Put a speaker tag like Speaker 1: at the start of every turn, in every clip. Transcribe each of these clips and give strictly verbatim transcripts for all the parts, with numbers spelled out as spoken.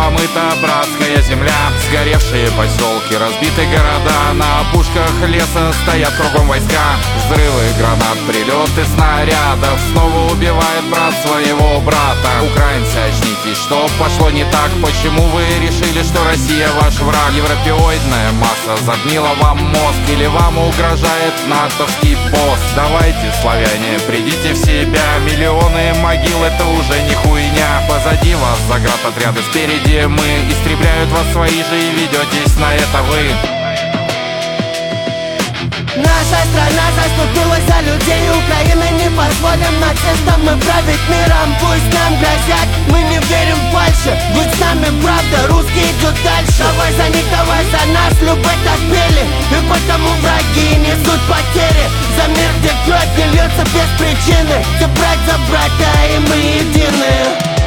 Speaker 1: помыта братская земля. Сгоревшие поселки, разбитые города, на опушках леса стоят кругом войска. Взрывы гранат, прилеты снарядов, снова убивает брат своего брата. Украинцы, очнитесь, что пошло не так? Почему вы решили, что Россия ваш враг? Европеоидная масса загнила вам мозг, или вам угрожает натовский босс? Давайте, славяне, придите в себя. Миллионы могил — это уже не хуйня. Позади вас заградотряды, спереди мы. Истребляют вас свои же и ведетесь на это вы.
Speaker 2: Наша страна заступилась за людей Украины. Не позволим нацистам мы править миром. Пусть нам грозят, мы не верим в фальши. Будь с нами правда, русские идут дальше. Давай за них, давай за нас, любовь так пели. И потому враги несут потери. За мир, где кровь не льется без причины. Ты брать за брата, и мы едины.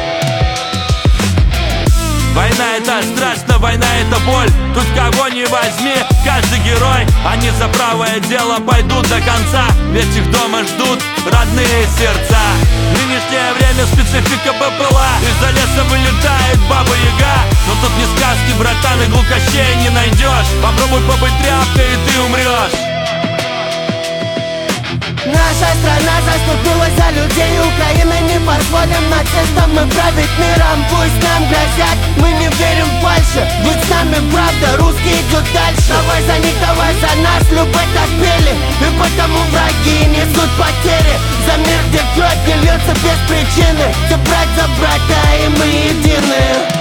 Speaker 3: Война — это страшно, война — это боль. Тут кого не возьми, каждый герой. Они за правое дело пойдут до конца, ведь их дома ждут родные сердца. Нынешнее время специфика БПЛА. Из-за леса вылетает Баба Яга. Но тут не сказки, братан, и глухощей не найдешь. Попробуй побыть тряпкой, и ты умрешь.
Speaker 2: Наша страна заступилась за людей Украины. Не позволим нацистам мы править миром. Пусть нам грозят, мы не верим в фальши. Будь с нами правда, русские идут дальше. Давай за них, давай за нас, любовь так пели. И потому враги несут потери. За мир, где кровь не льется без причины. Ты брать за брата, и мы едины.